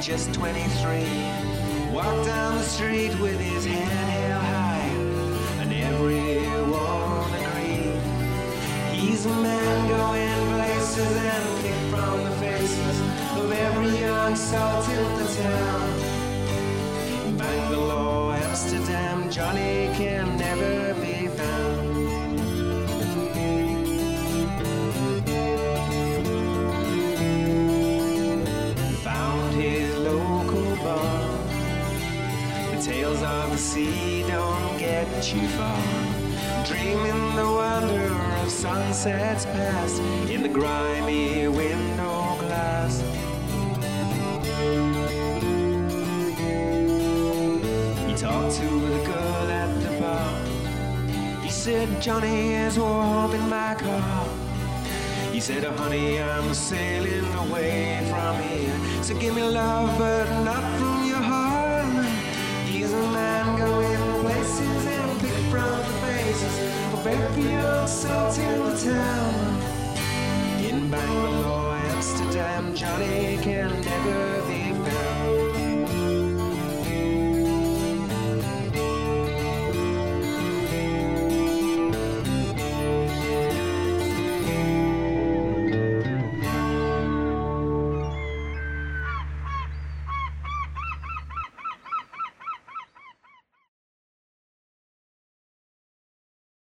just 23. Walked down the street with his head held high, and everyone agreed he's a man going places and pick from the faces of every young salt in the town. Bangalore, Amsterdam, Johnny can never be found. Found his local bar. The tales of the sea don't get you far. Dreaming the wonder of sunsets past in the grimy window glass. He talked to the girl at the bar. He said, Johnny is warm in my car. He said, oh, honey, I'm sailing away from here. So give me love, but not from your heart. He's a man going places and pick from the faces of every old salt in the town. In Bangalore, Amsterdam, Johnny can